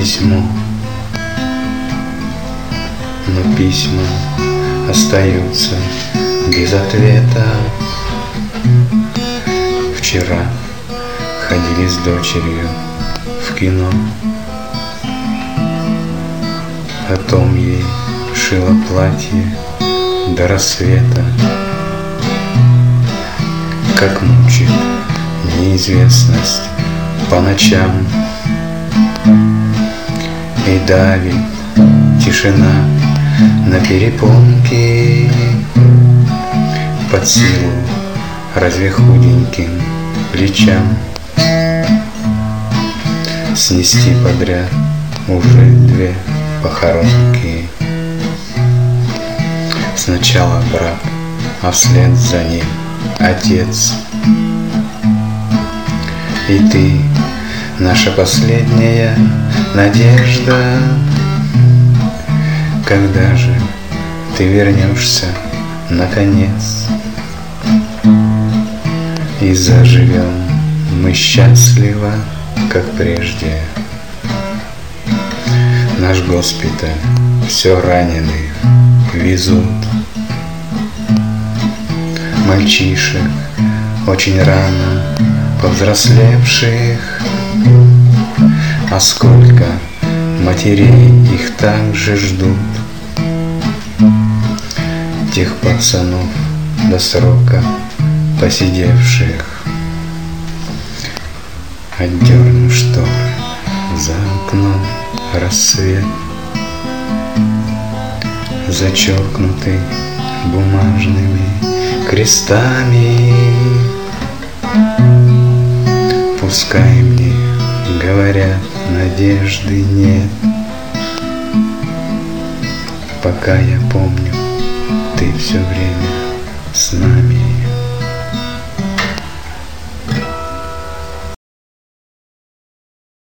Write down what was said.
письмо, но письма остаются без ответа. Вчера ходили с дочерью в кино, потом ей шила платье до рассвета. Как мучит неизвестность по ночам, и давит тишина на перепонки. Под силу разве худеньким плечам снести подряд уже 2 похоронки. Сначала брат, а вслед за ним отец. И ты, наша последняя надежда, когда же ты вернешься наконец, и заживем мы счастливо, как прежде. Наш госпиталь все раненых везут, мальчишек очень рано повзрослевших, а сколько матерей их также ждут. Тех пацанов до срока посидевших. Отдерну шторы, за окном рассвет, зачеркнутый бумажными крестами. Пускай мне говорят, надежды нет, пока я помню, ты все время с нами.